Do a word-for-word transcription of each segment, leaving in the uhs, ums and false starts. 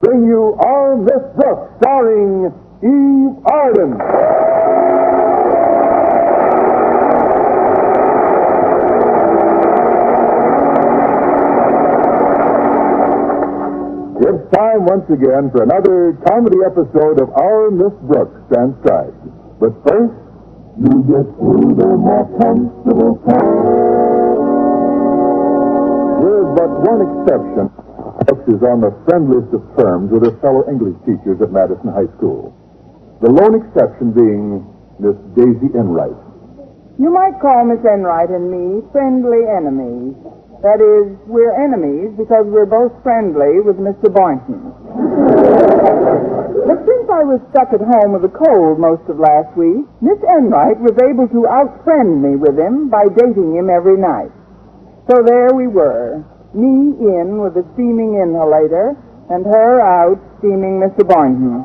bring you Our Miss Brooks, starring Eve Arden. It's time once again for another comedy episode of Our Miss Brooks transcribed. But first, you get through the more comfortable part. With but one exception, Brooks is on the friendliest of terms with her fellow English teachers at Madison High School. The lone exception being Miss Daisy Enright. You might call Miss Enright and me friendly enemies. That is, we're enemies because we're both friendly with Mister Boynton. But since I was stuck at home with a cold most of last week, Miss Enright was able to out-friend me with him by dating him every night. So there we were, me in with a steaming inhalator, and her out steaming Mister Boynton.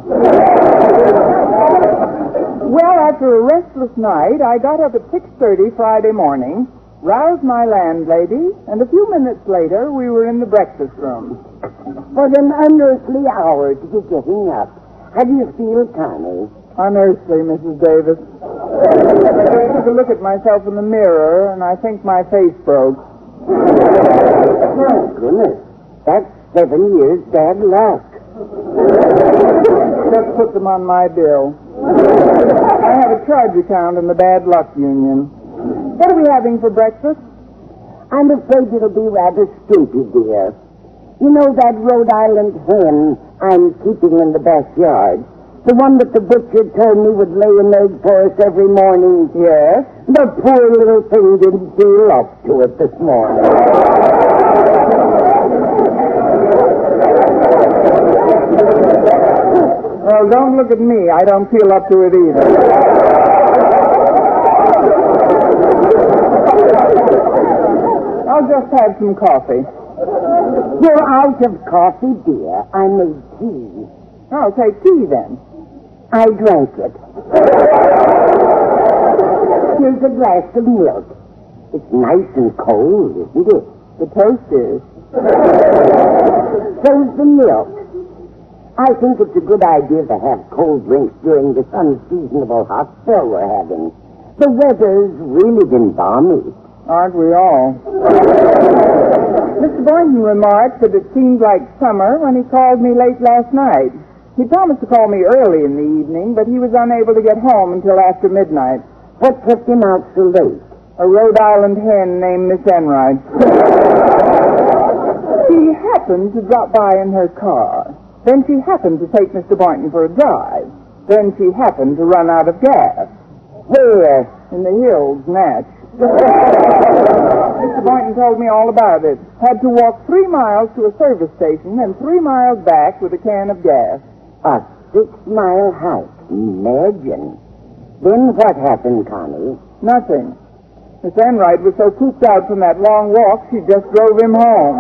Well, after a restless night, I got up at six thirty Friday morning, roused my landlady, and a few minutes later, we were in the breakfast room. What an unearthly hour to be getting up. How do you feel, Connie? Unearthly, Missus Davis. I took a look at myself in the mirror, and I think my face broke. My goodness, that's seven years bad luck. Just put them on my bill. I have a charge account in the bad luck union. What are we having for breakfast? I'm afraid it'll be rather skimpy, dear. You know that Rhode Island hen I'm keeping in the backyard? The one that the butcher told me would lay an egg for us every morning? Yes. The poor little thing didn't feel up to it this morning. Well, don't look at me. I don't feel up to it either. I'll just have some coffee. You're out of coffee, dear. I made tea. I'll take tea, then. I drank it. Here's a glass of milk. It's nice and cold, isn't it? The toast is. So's the milk. I think it's a good idea to have cold drinks during this unseasonable hot spell we're having. The weather's really been balmy. Aren't we all? Mister Boynton remarked that it seemed like summer when he called me late last night. He promised to call me early in the evening, but he was unable to get home until after midnight. What kept him out so late? A Rhode Island hen named Miss Enright. She happened to drop by in her car. Then she happened to take Mister Boynton for a drive. Then she happened to run out of gas. Where? In the hills, Natch. Mister Boynton told me all about it. Had to walk three miles to a service station and three miles back with a can of gas. A six-mile hike. Imagine. Then what happened, Connie? Nothing. Miss Enright was so cooped out from that long walk, she just drove him home.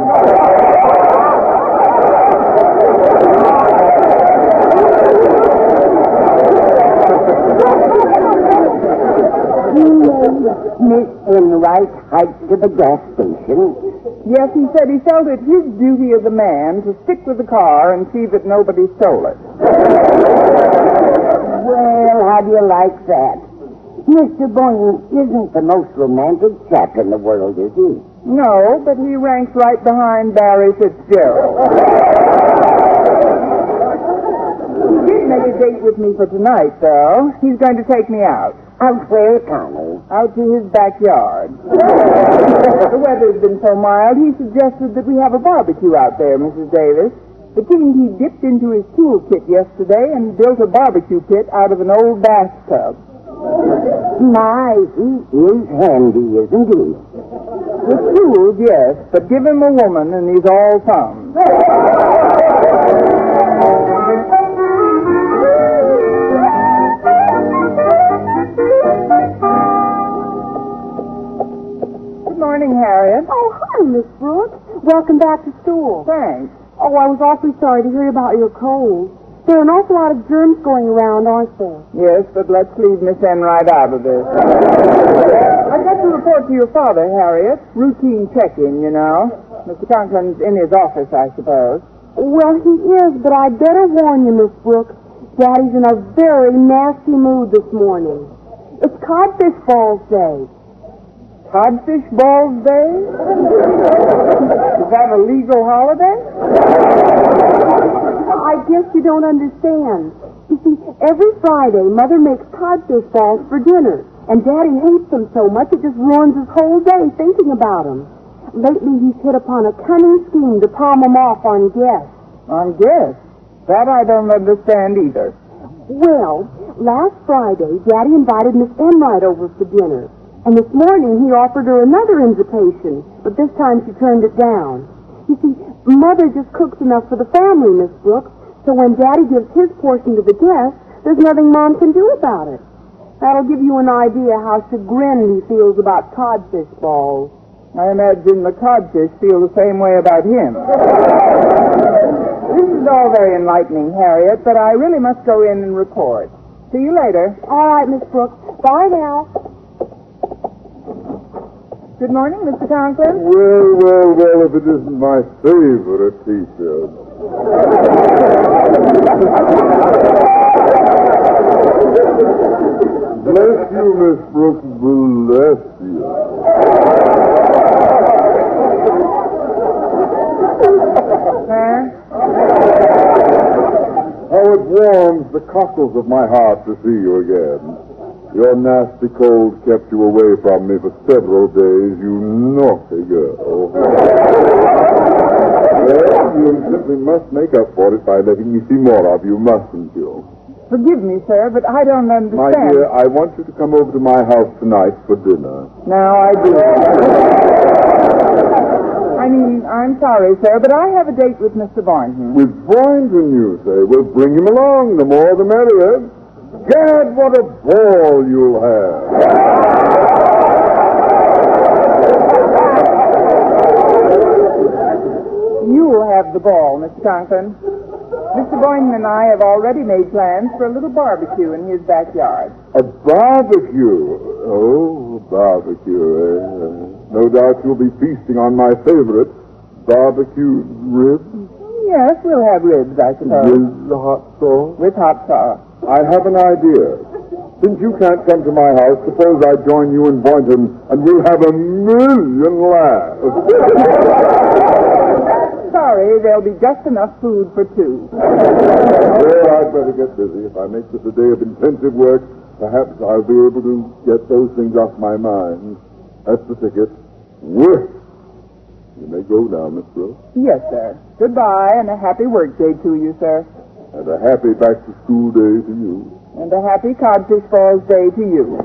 Miss Enright hiked to the gas station. Yes, he said he felt it his duty as a man to stick with the car and see that nobody stole it. Well, how do you like that? Mister Boynton isn't the most romantic chap in the world, is he? No, but he ranks right behind Barry Fitzgerald. He did make a date with me for tonight, though. He's going to take me out. Out where, Connie? Out to his backyard. The weather's been so mild, he suggested that we have a barbecue out there, Missus Davis. It seemed he dipped into his toolkit yesterday and built a barbecue pit out of an old bathtub. My, he is handy, isn't he? With tools, yes, but give him a woman and he's all thumbs. Good morning, Harriet. Oh, hi, Miss Brooks. Welcome back to school. Thanks. Oh, I was awfully sorry to hear about your cold. There are an awful lot of germs going around, aren't there? Yes, but let's leave Miss Enright out of this. I've got to report to your father, Harriet. Routine check-in, you know. Mister Conklin's in his office, I suppose. Well, he is, but I'd better warn you, Miss Brooks. Daddy's in a very nasty mood this morning. It's Codfish Balls Day. Codfish Balls Day? Is that a legal holiday? I guess you don't understand. You see, every Friday, Mother makes codfish balls for dinner, and Daddy hates them so much it just ruins his whole day thinking about them. Lately, he's hit upon a cunning scheme to palm them off on guests. On guests? That I don't understand either. Well, last Friday, Daddy invited Miss Enright over for dinner. And this morning, he offered her another invitation, but this time she turned it down. You see, Mother just cooks enough for the family, Miss Brooks, so when Daddy gives his portion to the guests, there's nothing Mom can do about it. That'll give you an idea how chagrined he feels about codfish balls. I imagine the codfish feel the same way about him. This is all very enlightening, Harriet, but I really must go in and report. See you later. All right, Miss Brooks. Bye now. Good morning, Mister Conklin. Well, well, well, if it isn't my favorite teacher. Bless you, Miss Brooks, bless you. Huh? How it warms the cockles of my heart to see you again. Your nasty cold kept you away from me for several days, you naughty girl. Well, you simply must make up for it by letting me see more of you, mustn't you? Forgive me, sir, but I don't understand. My dear, I want you to come over to my house tonight for dinner. Now I do. I mean, I'm sorry, sir, but I have a date with Mister Boynton. With Boynton, you say? Well, bring him along. The more the merrier. Gad, what a ball you'll have. You will have the ball, Mister Conklin. Mister Boynton and I have already made plans for a little barbecue in his backyard. A barbecue? Oh, barbecue, eh? No doubt you'll be feasting on my favorite, barbecued ribs. Yes, we'll have ribs, I suppose. With the hot sauce? With hot sauce. I have an idea. Since you can't come to my house, suppose I join you in Boynton, and we'll have a million laughs. Sorry, there'll be just enough food for two. Well, I'd better get busy. If I make this a day of intensive work, perhaps I'll be able to get those things off my mind. That's the ticket. Work. You may go now, Miss Brooks. Yes, sir. Goodbye, and a happy work day to you, sir. And a happy back-to-school day to you. And a happy Codfish Falls day to you.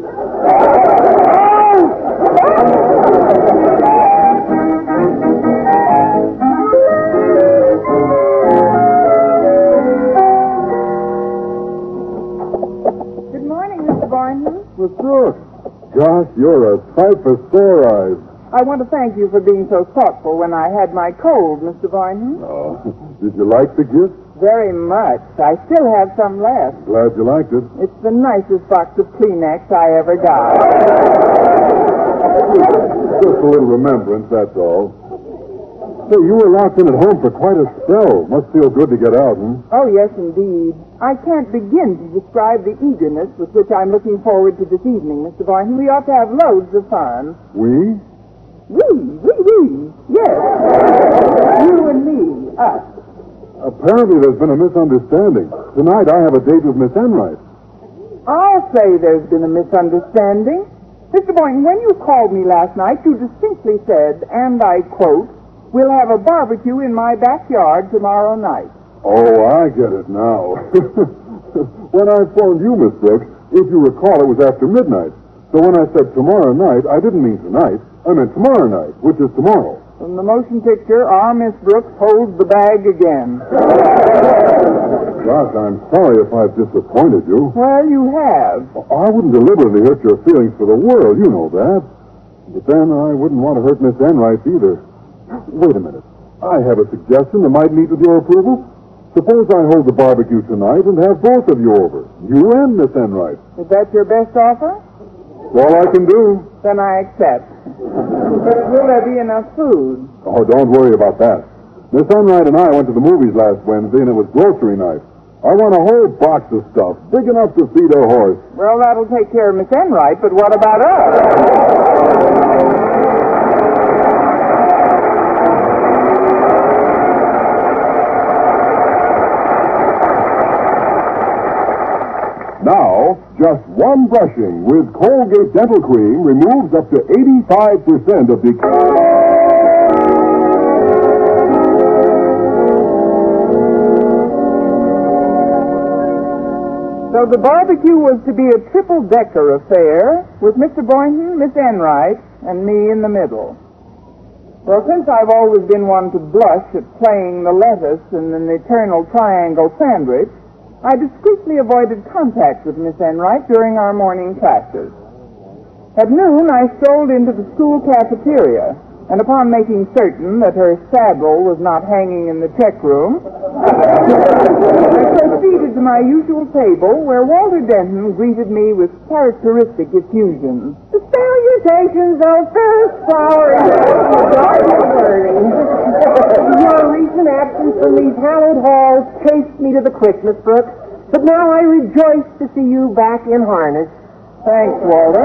Good morning, Mister Boynton. Miss Brooks. Gosh, you're a sight for sore eyes. I want to thank you for being so thoughtful when I had my cold, Mister Boynton. Oh, did you like the gift? Very much. I still have some left. Glad you liked it. It's the nicest box of Kleenex I ever got. Just a little remembrance, that's all. Say, you were locked in at home for quite a spell. Must feel good to get out, hmm? Oh, yes, indeed. I can't begin to describe the eagerness with which I'm looking forward to this evening, Mister Boynton. We ought to have loads of fun. We? We, we, we. Yes. You and me, us. Apparently there's been a misunderstanding. Tonight I have a date with Miss Enright. I'll say there's been a misunderstanding. Mister Boynton, when you called me last night, you distinctly said, and I quote, "We'll have a barbecue in my backyard tomorrow night." Oh, I get it now. When I phoned you, Miss Brooks, if you recall, it was after midnight. So when I said tomorrow night, I didn't mean tonight. I meant tomorrow night, which is tomorrow. From the motion picture, our Miss Brooks holds the bag again. Gosh, I'm sorry if I've disappointed you. Well, you have. I wouldn't deliberately hurt your feelings for the world, you know that. But then I wouldn't want to hurt Miss Enright either. Wait a minute. I have a suggestion that might meet with your approval. Suppose I hold the barbecue tonight and have both of you over. You and Miss Enright. Is that your best offer? All I can do. Then I accept. But will there be enough food? Oh, don't worry about that. Miss Enright and I went to the movies last Wednesday, and it was grocery night. I want a whole box of stuff, big enough to feed a horse. Well, that'll take care of Miss Enright, but what about us? Now, just one brushing with Colgate Dental Cream removes up to eighty-five percent of the... So the barbecue was to be a triple-decker affair with Mister Boynton, Miss Enright, and me in the middle. Well, since I've always been one to blush at playing the lettuce in an eternal triangle sandwich, I discreetly avoided contact with Miss Enright during our morning classes. At noon, I strolled into the school cafeteria, and upon making certain that her saddle was not hanging in the check room, I proceeded to my usual table, where Walter Denton greeted me with characteristic effusion. The salutations of first flowering garden learning. Your recent absence from these hallowed halls chased me to the quick, Miss Brooks, but now I rejoice to see you back in harness. Thanks, Walter.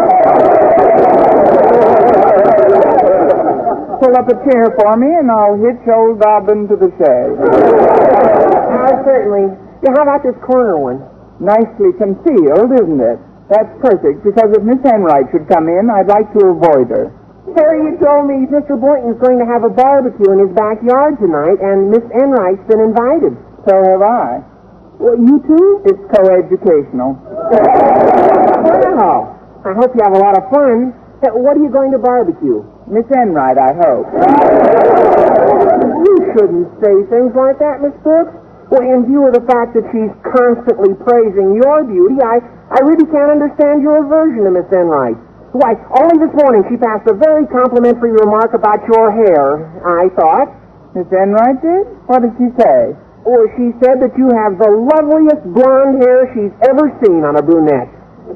Pull up a chair for me, and I'll hitch old Dobbin to the shed. Uh, certainly. Yeah, how about this corner one? Nicely concealed, isn't it? That's perfect, because if Miss Enright should come in, I'd like to avoid her. Harry, you told me Mister Boynton's going to have a barbecue in his backyard tonight, and Miss Enright's been invited. So have I. Well, you too? It's coeducational. Wow. I hope you have a lot of fun. Uh, What are you going to barbecue? Miss Enright, I hope. You shouldn't say things like that, Miss Brooks. Well, in view of the fact that she's constantly praising your beauty, I, I really can't understand your aversion to Miss Enright. Why, only this morning she passed a very complimentary remark about your hair, I thought. Miss Enright did? What did she say? Or she said that you have the loveliest blonde hair she's ever seen on a brunette.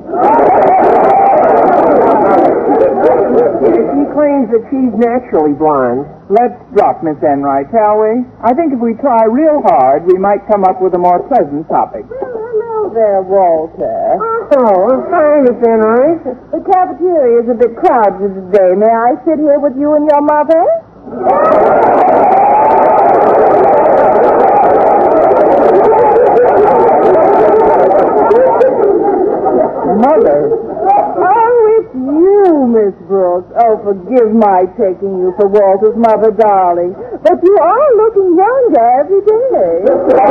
She claims that she's naturally blonde. Let's drop Miss Enright, shall we? I think if we try real hard, we might come up with a more pleasant topic. Hello there, Walter. Oh, hi, Miss Enright. The cafeteria is a bit crowded today. May I sit here with you and your mother? Mother? Oh, it's you, Miss Brooks. Oh, forgive my taking you for Walter's mother, darling. But you are looking younger every day.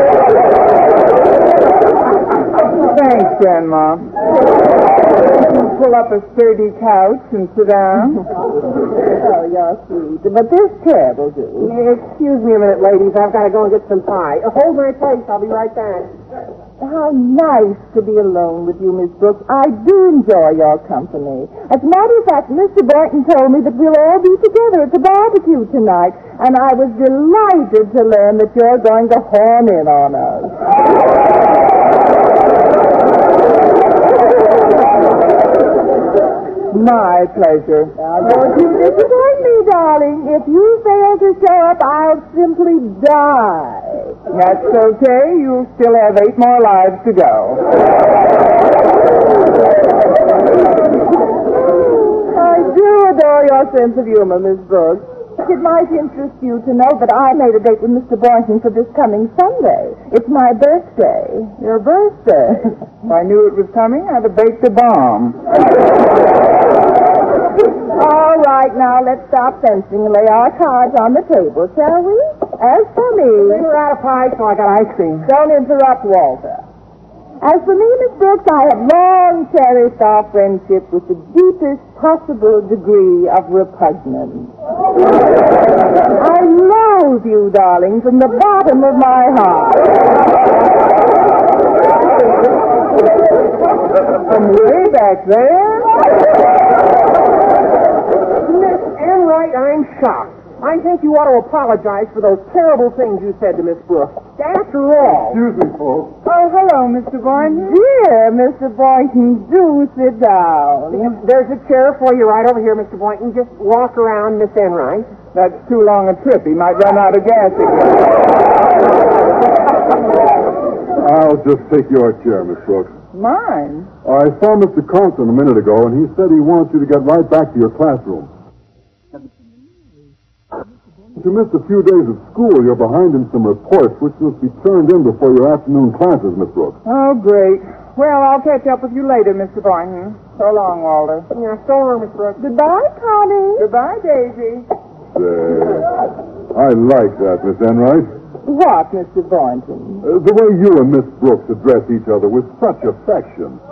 Thanks, Grandma. Pull up a sturdy couch and sit down. Oh, you're sweet. But this chair will do. Excuse me a minute, ladies. I've got to go and get some pie. Uh, Hold my place. I'll be right back. How nice to be alone with you, Miss Brooks. I do enjoy your company. As a matter of fact, Mister Boynton told me that we'll all be together at the barbecue tonight, and I was delighted to learn that you're going to horn in on us. My pleasure. Now, don't you disappoint me, darling. If you fail to show up, I'll simply die. That's okay. You still have eight more lives to go. I do adore your sense of humor, Miss Brooks. It might interest you to know that I made a date with Mister Boynton for this coming Sunday. It's my birthday. Your birthday. If I knew it was coming, I'd have baked a bomb. All right, now let's stop fencing and lay our cards on the table, shall we? As for me... We're out of pie, so I got ice cream. Don't interrupt, Walter. As for me, Miss Brooks, I have long cherished our friendship with the deepest possible degree of repugnance. I loathe you, darling, from the bottom of my heart. From way back there? Miss Enright, I'm shocked. I think you ought to apologize for those terrible things you said to Miss Brooks. After all... Excuse me, folks. Oh, hello, Mister Boynton. Dear Mister Boynton, do sit down. There's a chair for you right over here, Mister Boynton. Just walk around Miss Enright. That's too long a trip. He might run out of gas again. I'll just take your chair, Miss Brooks. Mine? I saw Mister Conklin a minute ago, and he said he wants you to get right back to your classroom. If you missed a few days of school, you're behind in some reports, which must be turned in before your afternoon classes, Miss Brooks. Oh, great. Well, I'll catch up with you later, Mister Boynton. So long, Walter. Yeah, so long, Miss Brooks. Goodbye, Connie. Goodbye, Daisy. Say, I like that, Miss Enright. What, Mister Boynton? Uh, the way you and Miss Brooks address each other with such affection.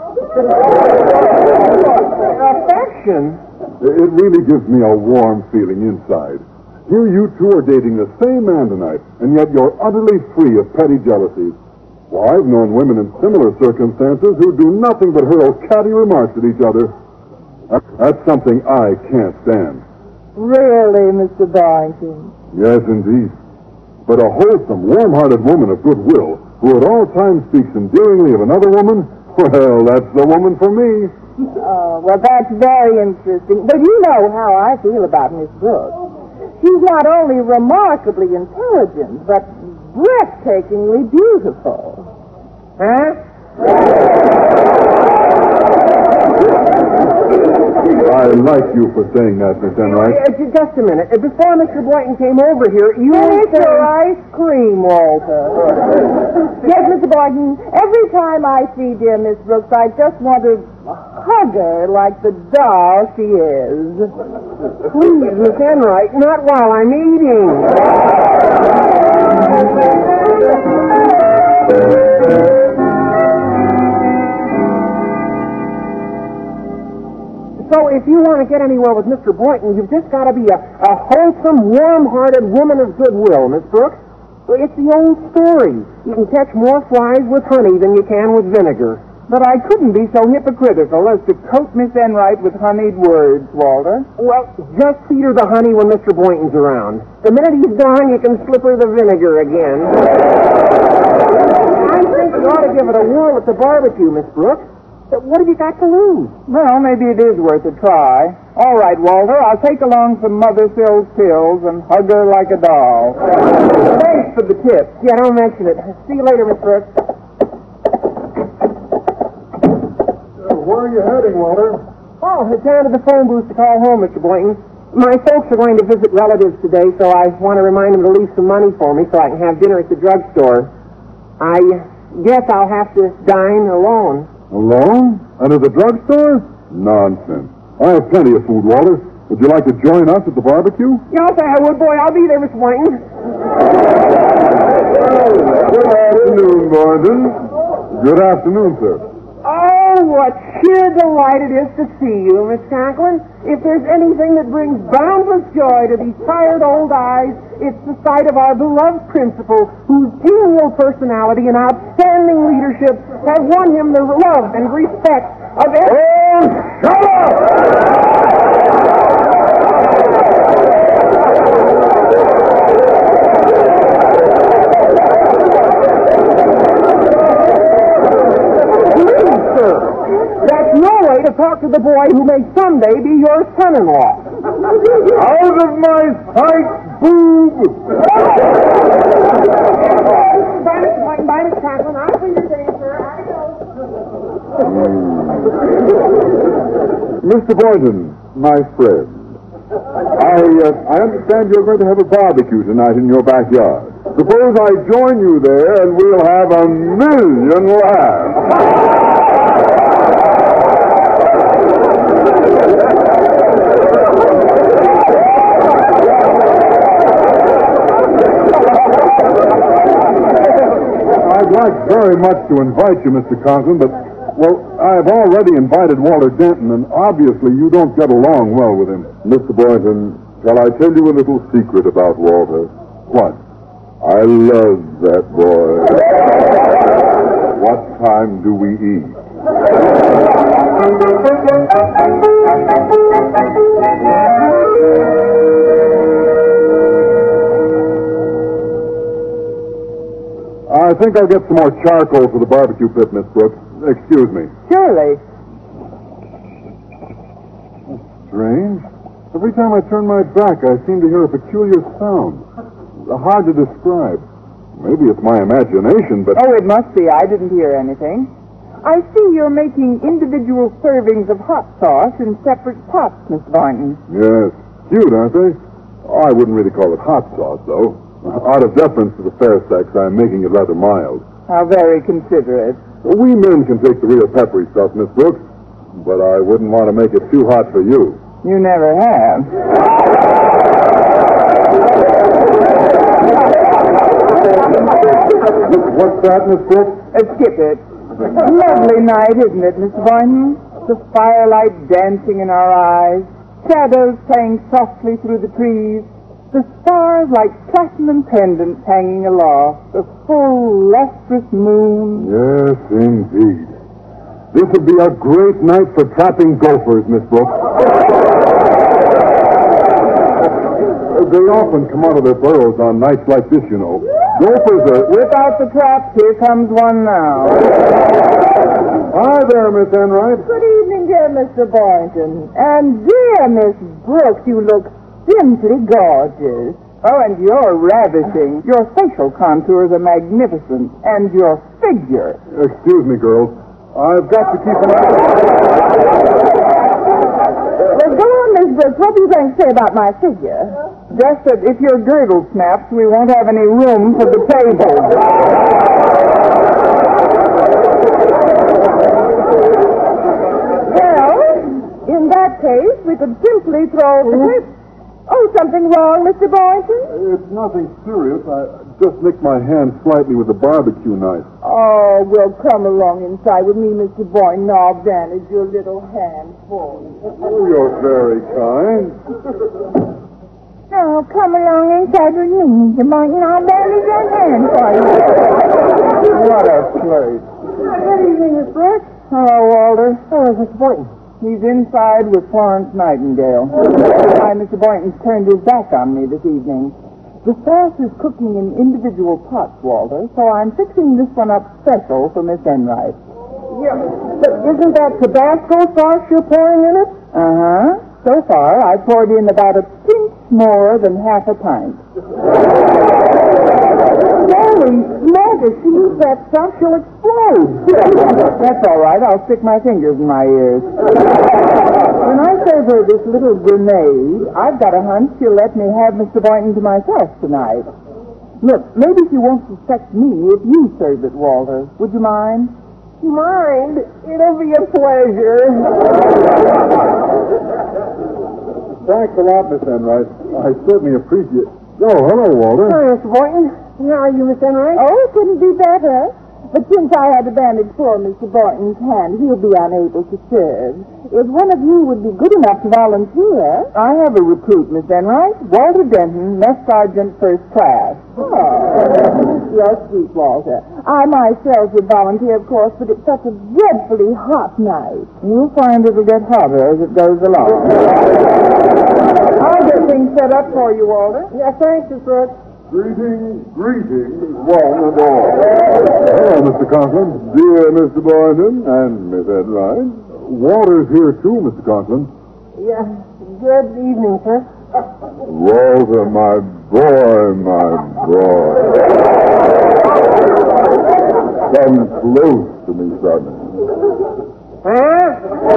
Affection? It really gives me a warm feeling inside. Here you two are dating the same man tonight, and yet you're utterly free of petty jealousies. Well, I've known women in similar circumstances who do nothing but hurl catty remarks at each other. That's something I can't stand. Really, Mister Boynton? Yes, indeed. But a wholesome, warm-hearted woman of goodwill, who at all times speaks endearingly of another woman, well, that's the woman for me. Oh, well, that's very interesting. But you know how I feel about Miss Brooks. She's not only remarkably intelligent, but breathtakingly beautiful. Huh? I like you for saying that, Miss Enright. Uh, just a minute. Uh, Before Mister Boynton came over here, you Finish said... your ice cream, Walter. Yes, Mister Boynton, every time I see dear Miss Brooks, I just want to hug her like the doll she is. Please, Miss Enright, not while I'm eating. So if you want to get anywhere with Mister Boynton, you've just got to be a, a wholesome, warm-hearted woman of goodwill, Miss Brooks. Well, it's the old story. You can catch more flies with honey than you can with vinegar. But I couldn't be so hypocritical as to coat Miss Enright with honeyed words, Walter. Well, just feed her the honey when Mister Boynton's around. The minute he's gone, you can slip her the vinegar again. I think you ought to give it a whirl at the barbecue, Miss Brooks. But what have you got to lose? Well, maybe it is worth a try. All right, Walter, I'll take along some Mother Sill's pills and hug her like a doll. Thanks for the tip. Yeah, don't mention it. See you later, Miss Brooks. Where are you heading, Walter? Oh, it's down to the phone booth to call home, Mister Boynton. My folks are going to visit relatives today, so I want to remind them to leave some money for me so I can have dinner at the drugstore. I guess I'll have to dine alone. Alone? And at the drugstore? Nonsense. I have plenty of food, Walter. Would you like to join us at the barbecue? Yeah, I'll say I would, boy. I'll be there, Mister Boynton. Good afternoon, Boynton. Good afternoon, sir. Oh, what sheer delight it is to see you, Miss Conklin. If there's anything that brings boundless joy to these tired old eyes, it's the sight of our beloved principal, whose genial personality and outstanding leadership have won him the love and respect of every... Oh, shut up! That's no way to talk to the boy who may someday be your son-in-law. Out of my sight, boob! Bye, Mister Boynton. Bye, Miss Conklin. I'll see you today, sir. I go. Mister Boynton, my friend, I, uh, I understand you're going to have a barbecue tonight in your backyard. Suppose I join you there and we'll have a million laughs. I'd like very much to invite you, Mister Conklin, but, well, I've already invited Walter Denton, and obviously you don't get along well with him. Mister Boynton, shall I tell you a little secret about Walter? What? I love that boy. What time do we eat? I think I'll get some more charcoal for the barbecue pit, Miss Brooks. Excuse me. Surely. Strange. Every time I turn my back, I seem to hear a peculiar sound. Hard to describe. Maybe it's my imagination, but... Oh, it must be. I didn't hear anything. I see you're making individual servings of hot sauce in separate pots, Miss Boynton. Yes. Cute, aren't they? Oh, I wouldn't really call it hot sauce, though. Out of deference to the fair sex, I'm making it rather mild. How very considerate. We men can take the real peppery stuff, Miss Brooks, but I wouldn't want to make it too hot for you. You never have. What's that, Miss Brooks? Uh, skip it. Lovely night, isn't it, Miss Boynton? The firelight dancing in our eyes, shadows playing softly through the trees, the stars like platinum pendants hanging aloft, the full, lustrous moon. Yes, indeed. This would be a great night for trapping gophers, Miss Brooks. They often come out of their burrows on nights like this, you know. Gophers are... Whip out the traps. Here comes one now. Hi there, Miss Enright. Good evening, dear Mister Boynton. And dear Miss Brooks, you look simply gorgeous. Oh, and you're ravishing. Your facial contours are magnificent. And your figure. Excuse me, girls. I've got to keep an eye... Well, go on, Miss Brooks. What do you going to say about my figure? Just that if your girdle snaps, we won't have any room for the table. Well, in that case, we could simply throw the table. Oh, something wrong, Mister Boynton? It's nothing serious. I just nicked my hand slightly with a barbecue knife. Oh, well, come along inside with me, Mister Boynton. I'll bandage your little hand for you. Oh, you're very kind. Oh, come along inside with me, Mister Boynton. I'll bandage your hand for you. What a flirt. Good evening, Miss Brooks. Hello, Walter. Oh, Mister Boynton. He's inside with Florence Nightingale. Why, Mister Boynton's turned his back on me this evening. The sauce is cooking in individual pots, Walter, so I'm fixing this one up special for Miss Enright. Yeah, but isn't that Tabasco sauce you're pouring in it? Uh-huh. So far, I poured in about a pinch more than half a pint. Holy smoke, if she eats that stuff, she'll explode. That's all right. I'll stick my fingers in my ears. When I serve her this little grenade, I've got a hunch she'll let me have Mister Boynton to myself tonight. Look, maybe she won't suspect me if you serve it, Walter. Would you mind? Mind? It'll be a pleasure. Thanks a lot, Miss Enright. I certainly appreciate... Oh, hello, Walter. Hi, Mister Boynton. How are you, Miss Enright? Oh, it couldn't be better. But since I had to bandage poor Mister Boynton's hand, he'll be unable to serve. If one of you would be good enough to volunteer... I have a recruit, Miss Enright. Walter Denton, Mess Sergeant First Class. Oh, you're sweet, Walter. I myself would volunteer, of course, but it's such a dreadfully hot night. You'll find it'll get hotter as it goes along. I'll get things set up for you, Walter. Yeah, thanks, Miss Brooks. Greetings, greetings, one and all. Hello, Mister Conklin, dear Mister Boynton, and Miss Enright. Walter's here, too, Mister Conklin. Yeah, good evening, sir. Walter, my boy, my boy. Come close to me, son. Huh?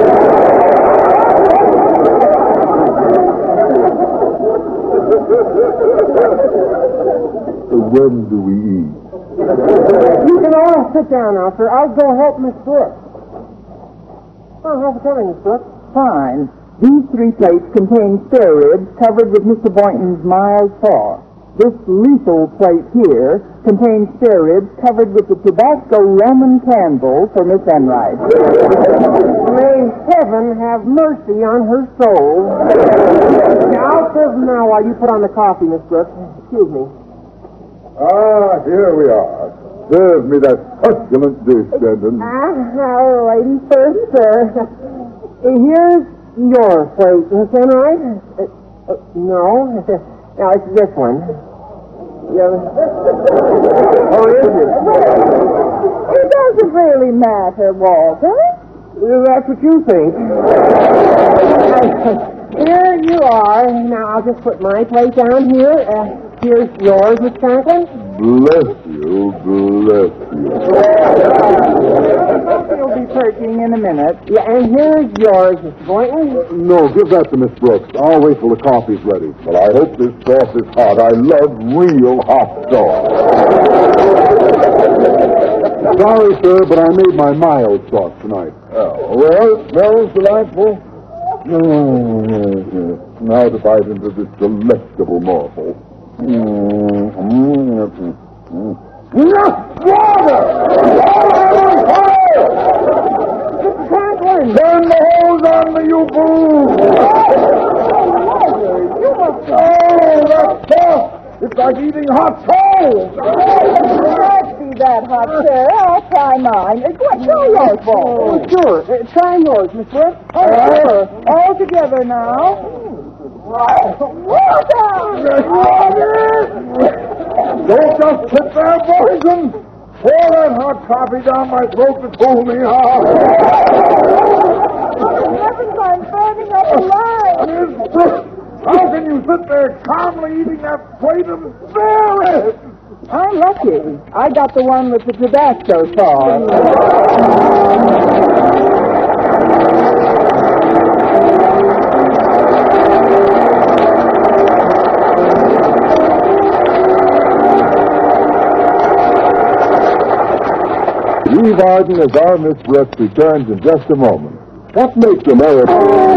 When do we eat? You can all sit down now, sir. I'll go help Miss Brooks. Oh, how's it coming, Miss Brooks? Fine. These three plates contain spare ribs covered with Mister Boynton's mild sauce. This lethal plate here contains spare ribs covered with the Tabasco Roman candle for Miss Enright. May heaven have mercy on her soul. Now, I'll serve them now while you put on the coffee, Miss Brooks. Excuse me. Ah, here we are. Serve me that succulent dish, Denton. Ah, ladies first, sir. Here's your plate, Miss Enright. Uh, uh, no. Now, it's this one. Yeah. Oh, is it? It doesn't really matter, Walter. Well, that's what you think. Here here you are. Now, I'll just put my plate down here. Uh, here's yours, Miss Franklin. Bless you, bless you. You'll be perking in a minute. Yeah, and here's yours, Mister Boynton. No, give that to Miss Brooks. I'll wait till the coffee's ready. But I hope this sauce is hot. I love real hot sauce. Sorry, sir, but I made my mild sauce tonight. Oh, well, it smells delightful. Oh, yes, yes. Now to bite into this delectable morsel. Mm, mm, mm, mm. Enough water! Mister Franklin! Turn the hose on me, you fool! Oh, that's tough! It's like eating hot coals! Let's see that hot, sir. I'll try mine. Uh, What, try yours, Paul. Oh, sure. Uh, try yours, Miss Brooks. Oh, sure. All together now. Don't just sit there, Boynton! Pour that hot coffee down my throat to cool me off! Heavens, I'm burning up alive. Miss Brooks, how can you sit there calmly eating that plate and bear it? I'm lucky. I got the one with the Tabasco sauce. Eve Arden as our Miss Brooks returns in just a moment. What makes America...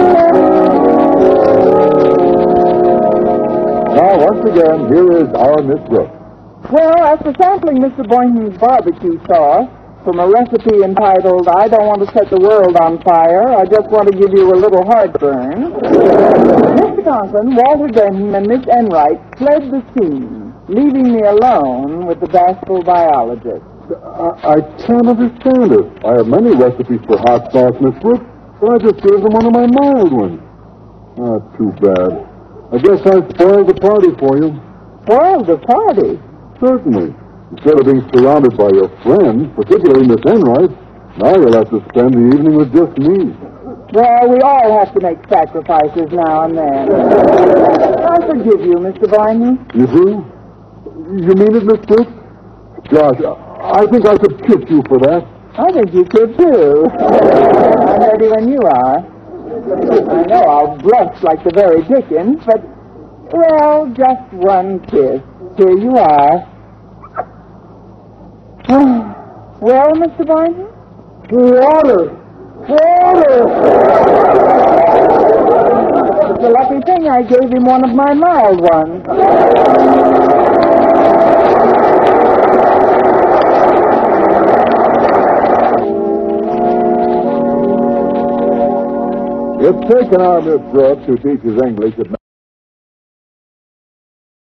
Now, once again, here is our Miss Brooks. Well, after sampling Mister Boynton's barbecue sauce from a recipe entitled I Don't Want to Set the World on Fire, I just want to give you a little heartburn. Mister Conklin, Walter Denton, and Miss Enright fled the scene, leaving me alone with the bashful biologist. I, I can't understand it. I have many recipes for hot sauce, Miss Brooks, but I just gave them one of my mild ones. Ah, too bad. I guess I spoiled the party for you. Spoiled the party? Certainly. Instead of being surrounded by your friends, particularly Miss Enright, now you'll have to spend the evening with just me. Well, we all have to make sacrifices now and then. I forgive you, Mister Boynton. You do? You mean it, Miss Brooks? Gosh, I think I could kiss you for that. I think you could, too. I'm ready when you are. I know I'll blush like the very Dickens, but, well, just one kiss. Here you are. Well, Mister Boynton? Water! Water! It's a lucky thing I gave him one of my mild ones. It's taken our Miss Brooks, who teaches English at